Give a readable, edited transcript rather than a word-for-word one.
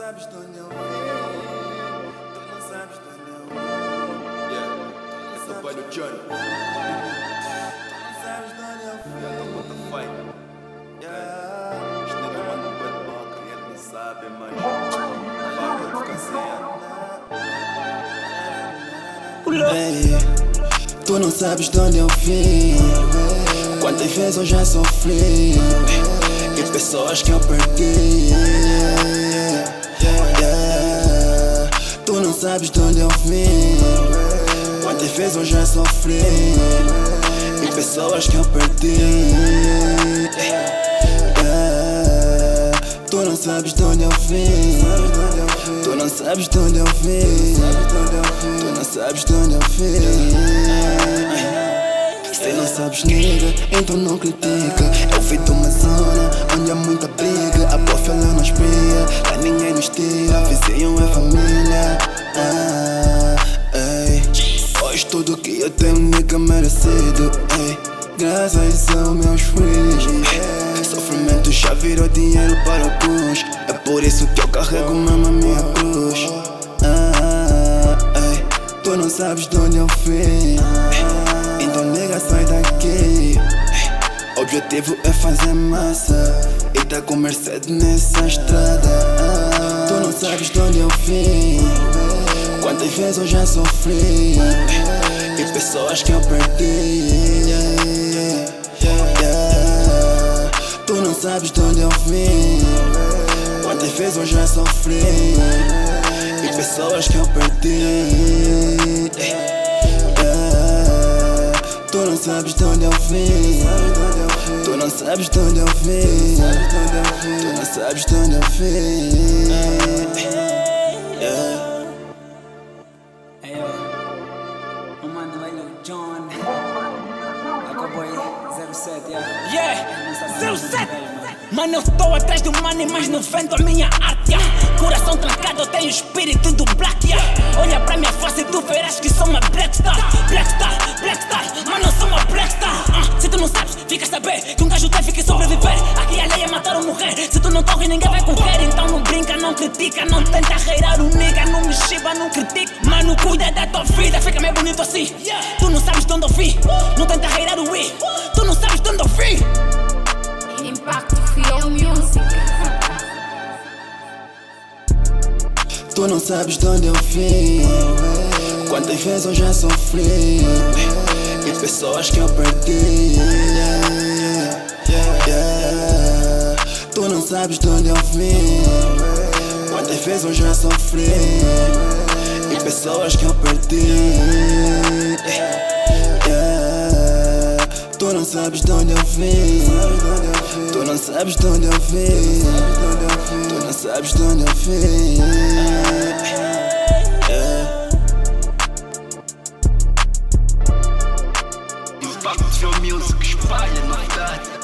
sabes de onde eu vim, tu não sabes de onde eu vim. Yeah, é teu pai no Johnny. Tu não sabes de onde eu vim. Yeah, don't want to fight. Yeah. Os niggas mandam um bad boca e eles nem sabem, mas lá eu ficar sem Baby, tu não sabes de onde eu vim. Quantas vezes eu já sofri e pessoas que eu perdi. Tu não sabes de onde eu vim. Quantas vezes eu já sofri e pessoas que eu perdi. Tu não sabes de onde eu vim. Tu não sabes de onde eu vim. Tu não sabes de onde eu vim. Se não sabes, nega, então não critica. Eu fui de uma zona onde há muita briga. A bofa ela não espia, lá ninguém nos tira. Vizinho é família. Hoje tudo que eu tenho, nega, merecido. Graças aos meus filhos. Sofrimento já virou dinheiro para alguns. É por isso que eu carrego mesmo a minha cruz. Tu não sabes de onde eu vim, então nega, sai daqui. Objetivo é fazer massa e tá com Mercedes nessa estrada. Tu não sabes de onde eu vim. Quantas vezes eu já sofri e pessoas que eu perdi. Tu não sabes de onde eu vim. Quantas vezes eu já sofri e pessoas que eu perdi. Tu não sabes de onde eu vim. Tu não sabes de onde eu vim. Tu não sabes de onde eu vim. Hey yo, o mano velho John, Cowboy 07, yeah, 07. Mano, eu estou atrás do money, mas não vendo a minha arte, yeah. Coração trancado, eu tenho espírito do black, yeah. Olha pra minha face e tu verás que sou uma black star. Black star, black star, mano, eu sou uma black star. Se tu não sabes, fica a saber que um gajo teve que sobreviver. Aqui a lei é matar ou morrer. Se tu não corre, ninguém vai correr. Então não brinca, não critica, não tenta reirar o nigga. Não me chiba, não critica. Mano, cuida da tua vida, fica meio bonito assim. Tu não sabes de onde eu vim, não tenta reirar o i. Tu não sabes de onde eu vim. Impacto Flow Music. Tu não sabes de onde eu vim. Quantas vezes eu já sofri e pessoas que eu perdi. Tu não sabes de onde eu vim. Quantas vezes eu já sofri e pessoas que eu perdi. Tu não sabes de onde eu vim. Tu não sabes de onde eu vim. Tu não sabes de onde eu vim. Impacto Music, espalha novidade.